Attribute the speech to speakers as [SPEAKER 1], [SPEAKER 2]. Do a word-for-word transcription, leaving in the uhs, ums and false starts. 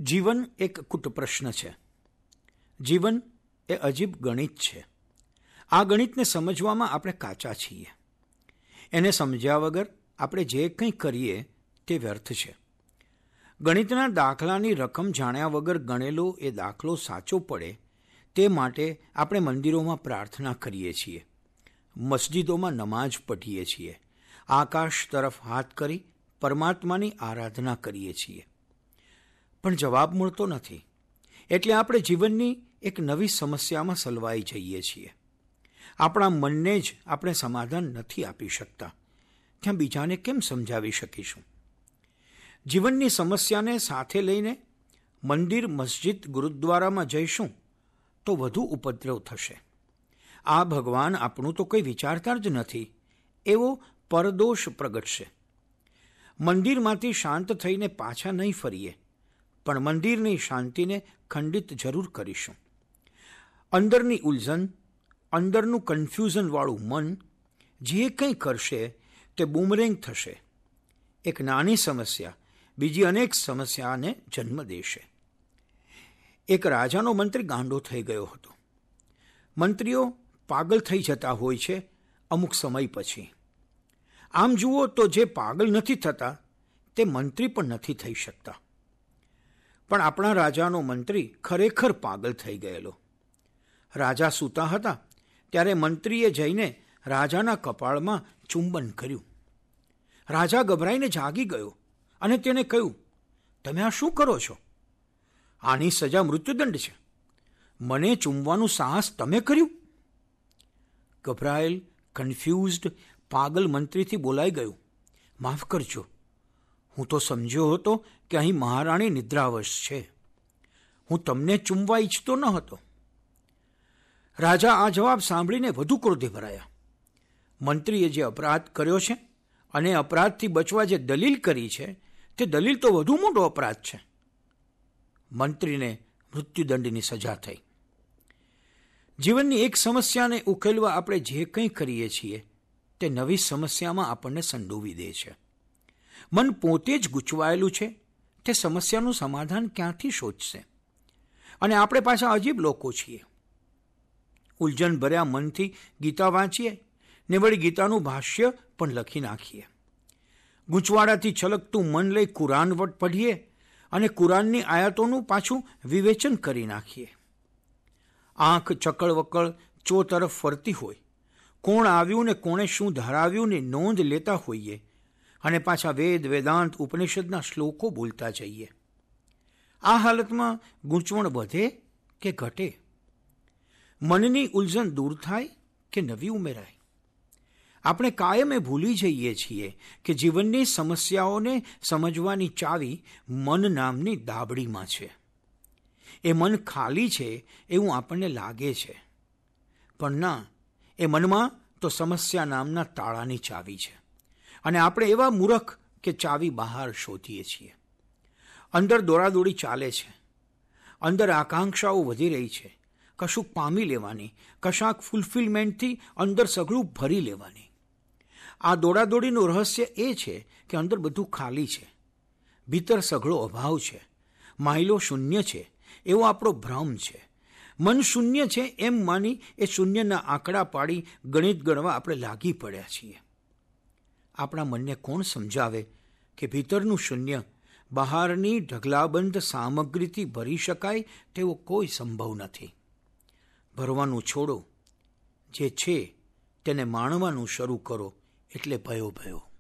[SPEAKER 1] જીવન એક કૂટ પ્રશ્ન છે. જીવન એ અજીબ ગણિત છે. આ ગણિતને સમજવામાં આપણે કાચા છીએ. એને સમજ્યા વગર આપણે જે કંઈ કરીએ તે વ્યર્થ છે. ગણિતના દાખલાની રકમ જાણ્યા વગર ગણેલો એ દાખલો સાચો પડે તે માટે આપણે મંદિરોમાં પ્રાર્થના કરીએ છીએ, મસ્જિદોમાં નમાઝ પઢીએ છીએ, આકાશ તરફ હાથ કરી પરમાત્માની આરાધના કરીએ છીએ, પણ જવાબ મળતો નથી. એટલે આપણે જીવનની એક નવી સમસ્યામાં સલવાઈ જઈએ છીએ. આપણા મનને જ આપણે સમાધાન નથી આપી શકતા, ત્યાં બીજાને કેમ સમજાવી શકીશું? જીવનની સમસ્યાને સાથે લઈને મંદિર, મસ્જિદ, ગુરુદ્વારામાં જઈશું તો વધુ ઉપદ્રવ થશે. આ ભગવાન આપણું તો કંઈ વિચારતા જ નથી એવો પરદોષ પ્રગટશે. મંદિરમાંથી શાંત થઈને પાછા નહીં ફરીએ, પણ મંદિરની શાંતિને ખંડિત જરૂર કરીશું. અંદરની ઉલઝન, અંદરનું કન્ફ્યુઝનવાળું મન જે કંઈ કરશે તે બૂમરેંગ થશે. એક નાની સમસ્યા બીજી અનેક સમસ્યાને જન્મ દેશે. એક રાજાનો મંત્રી ગાંડો થઈ ગયો હતો. મંત્રીઓ પાગલ થઈ જતા હોય છે અમુક સમય પછી. આમ જુઓ તો જે પાગલ નથી થતા તે મંત્રી પણ નથી થઈ શકતા. પણ આપણા રાજાનો મંત્રી ખરેખર પાગલ થઈ ગયેલો. રાજા સૂતા હતા ત્યારે મંત્રીએ જઈને રાજાના કપાળમાં ચુંબન કર્યું. રાજા ગભરાઈને જાગી ગયો અને તેને કહ્યું, તમે આ શું કરો છો? આની સજા મૃત્યુદંડ છે. મને ચૂમવાનું સાહસ તમે કર્યું? ગભરાયેલ, કન્ફ્યુઝડ, પાગલ મંત્રીથી બોલાઈ ગયું, માફ કરજો, હું તો સમજ્યો હતો કે અહીં મહારાણી નિદ્રાવશ છે. હું તમને ચૂમવા ઈચ્છતો ન હતો. રાજા આ જવાબ સાંભળીને વધુ ક્રોધે ભરાયા. મંત્રીએ જે અપરાધ કર્યો છે અને અપરાધથી બચવા જે દલીલ કરી છે તે દલીલ તો વધુ મોટો અપરાધ છે. મંત્રીને મૃત્યુદંડની સજા થઈ. જીવનની એક સમસ્યાને ઉકેલવા આપણે જે કંઈ કરીએ છીએ તે નવી સમસ્યામાં આપણને સંડોવી દે છે. મન પોતે જ ગૂંચવાયેલું છે તે સમસ્યાનું સમાધાન ક્યાંથી શોધશે? અને આપણે પાછા અજીબ લોકો છીએ. ઉલઝન ભર્યા મનથી ગીતા વાંચીએ ને વળી ગીતાનું ભાષ્ય પણ લખી નાખીએ. ગૂંચવાડાથી છલકતું મન લઈ કુરાન વટ પઢીએ અને કુરાનની આયાતોનું પાછું વિવેચન કરી નાખીએ. આંખ ચકળવકળ ચો તરફ ફરતી હોય, કોણ આવ્યું ને કોણે શું ધરાવ્યું ને નોંધ લેતા હોઈએ અને પાછા વેદ, વેદાંત, ઉપનિષદના શ્લોકો બોલતા જઈએ. આ હાલતમાં ગૂંચવણ વધે કે ઘટે? મનની ઉલઝન દૂર થાય કે નવી ઉમેરાય? આપણે કાયમે ભૂલી જઈએ છીએ કે જીવનની સમસ્યાઓને સમજવાની ચાવી મન નામની દાબડીમાં છે. એ મન ખાલી છે એવું આપણને લાગે છે, પણ ના, એ મનમાં તો સમસ્યા નામના તાળાની ચાવી છે અને આપણે એવા મૂરખ કે ચાવી બહાર શોધીએ છીએ. અંદર દોડાદોડી ચાલે છે, અંદર આકાંક્ષાઓ વધી રહી છે, કશુંક પામી લેવાની, કશાક ફૂલફિલમેન્ટથી અંદર સઘળું ભરી લેવાની. આ દોડાદોડીનું રહસ્ય એ છે કે અંદર બધું ખાલી છે, ભીતર સઘળો અભાવ છે, માહિલો શૂન્ય છે એવો આપણો ભ્રમ છે. મન શૂન્ય છે એમ માની એ શૂન્યના આંકડા પાડી ગણિત ગણવા આપણે લાગી પડ્યા છીએ. આપણા મનને કોણ સમજાવે કે ભીતરનું શૂન્ય બહારની ઢગલાબંધ સામગ્રીથી ભરી શકાય તેવો કોઈ સંભવ નથી. ભરવાનું છોડો, જે છે તેને માણવાનું શરૂ કરો, એટલે ભયો ભયો.